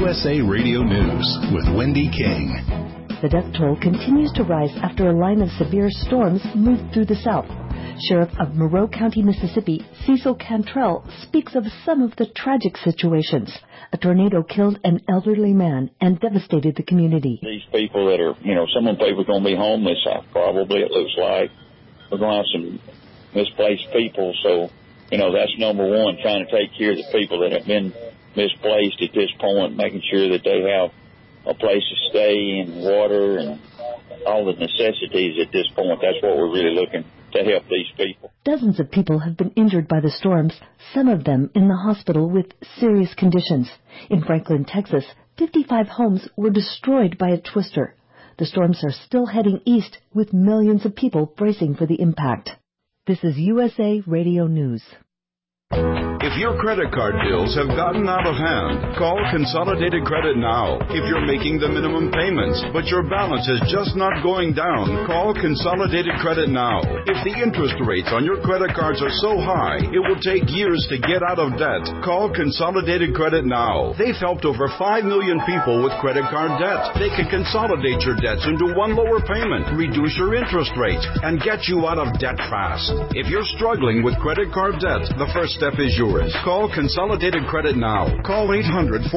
USA Radio News with Wendy King. The death toll continues to rise after a line of severe storms moved through the South. Sheriff of Monroe County, Mississippi, Cecil Cantrell, speaks of some of the tragic situations. A tornado killed an elderly man and devastated the community. These people that are, some of them people are going to be homeless, probably, it looks like. We're going to have some misplaced people, so, that's number one, trying to take care of the people that have been misplaced at this point, making sure that they have a place to stay and water and all the necessities at this point. That's what we're really looking to help these people. Dozens of people have been injured by the storms, some of them in the hospital with serious conditions. In Franklin, Texas, 55 homes were destroyed by a twister. The storms are still heading east, with millions of people bracing for the impact. This is USA Radio News. If your credit card bills have gotten out of hand, call Consolidated Credit now. If you're making the minimum payments, but your balance is just not going down, call Consolidated Credit now. If the interest rates on your credit cards are so high, it will take years to get out of debt. Call Consolidated Credit now. They've helped over 5 million people with credit card debt. They can consolidate your debts into one lower payment, reduce your interest rate, and get you out of debt fast. If you're struggling with credit card debt, the first step is yours. Call Consolidated Credit now. Call 800-406-0046.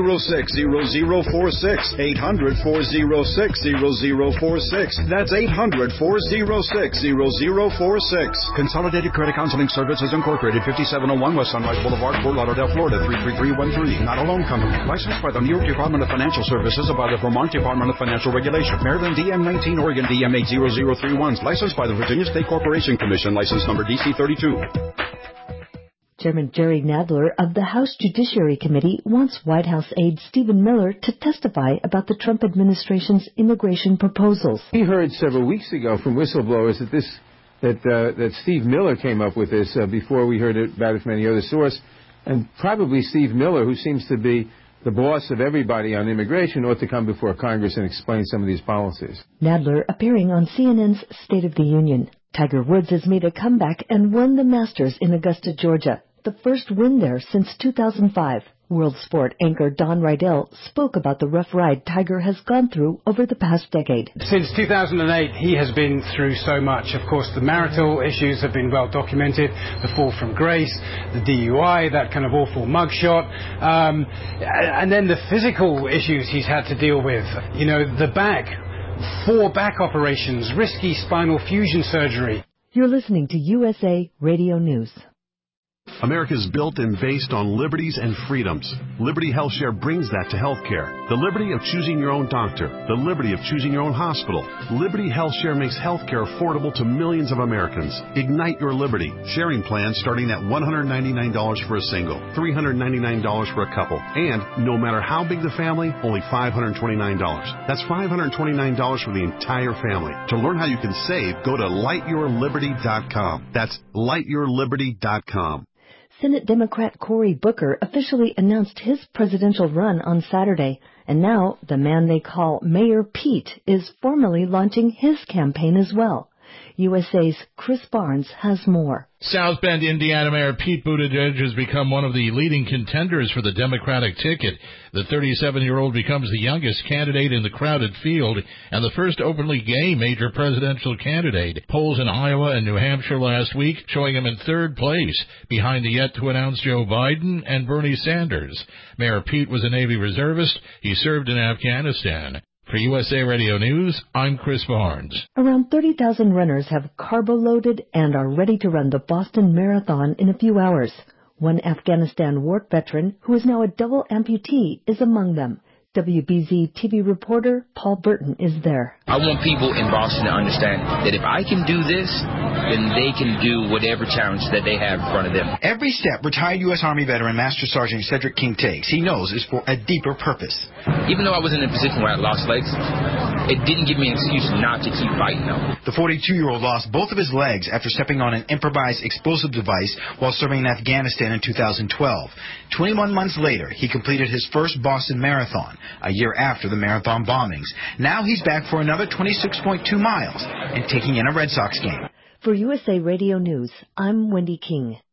800-406-0046. That's 800-406-0046. Consolidated Credit Counseling Services Incorporated, 5701 West Sunrise Boulevard, Fort Lauderdale, Florida, 33313. Not a loan company. Licensed by the New York Department of Financial Services and by the Vermont Department of Financial Regulation. Maryland DM19, Oregon DM80031. Licensed by the Virginia State Corporation Commission. License number DC32. Chairman Jerry Nadler of the House Judiciary Committee wants White House aide Stephen Miller to testify about the Trump administration's immigration proposals. We heard several weeks ago from whistleblowers that Steve Miller came up with this before we heard about it from any other source. And probably Steve Miller, who seems to be the boss of everybody on immigration, ought to come before Congress and explain some of these policies. Nadler appearing on CNN's State of the Union. Tiger Woods has made a comeback and won the Masters in Augusta, Georgia, the first win there since 2005. World Sport anchor Don Rydell spoke about the rough ride Tiger has gone through over the past decade. Since 2008, he has been through so much. Of course, the marital issues have been well documented, the fall from grace, the DUI, that kind of awful mugshot, and then the physical issues he's had to deal with. The back, 4 back operations, risky spinal fusion surgery. You're listening to USA Radio News. America is built and based on liberties and freedoms. Liberty HealthShare brings that to healthcare. The liberty of choosing your own doctor. The liberty of choosing your own hospital. Liberty HealthShare makes healthcare affordable to millions of Americans. Ignite your liberty. Sharing plans starting at $199 for a single, $399 for a couple, and no matter how big the family, only $529. That's $529 for the entire family. To learn how you can save, go to lightyourliberty.com. That's lightyourliberty.com. Senate Democrat Cory Booker officially announced his presidential run on Saturday, and now the man they call Mayor Pete is formally launching his campaign as well. USA's Chris Barnes has more. South Bend, Indiana Mayor Pete Buttigieg has become one of the leading contenders for the Democratic ticket. The 37-year-old becomes the youngest candidate in the crowded field and the first openly gay major presidential candidate. Polls in Iowa and New Hampshire last week showing him in third place, behind the yet-to-announce Joe Biden and Bernie Sanders. Mayor Pete was a Navy reservist. He served in Afghanistan. For USA Radio News, I'm Chris Barnes. Around 30,000 runners have carbo-loaded and are ready to run the Boston Marathon in a few hours. One Afghanistan war veteran, who is now a double amputee, is among them. WBZ TV reporter Paul Burton is there. I want people in Boston to understand that if I can do this, then they can do whatever challenge that they have in front of them. Every step retired U.S. Army veteran Master Sergeant Cedric King takes, he knows, is for a deeper purpose. Even though I was in a position where I lost legs, it didn't give me an excuse not to keep fighting, though. The 42-year-old lost both of his legs after stepping on an improvised explosive device while serving in Afghanistan in 2012. 21 months later, he completed his first Boston Marathon, a year after the marathon bombings. Now he's back for another 26.2 miles and taking in a Red Sox game. For USA Radio News, I'm Wendy King.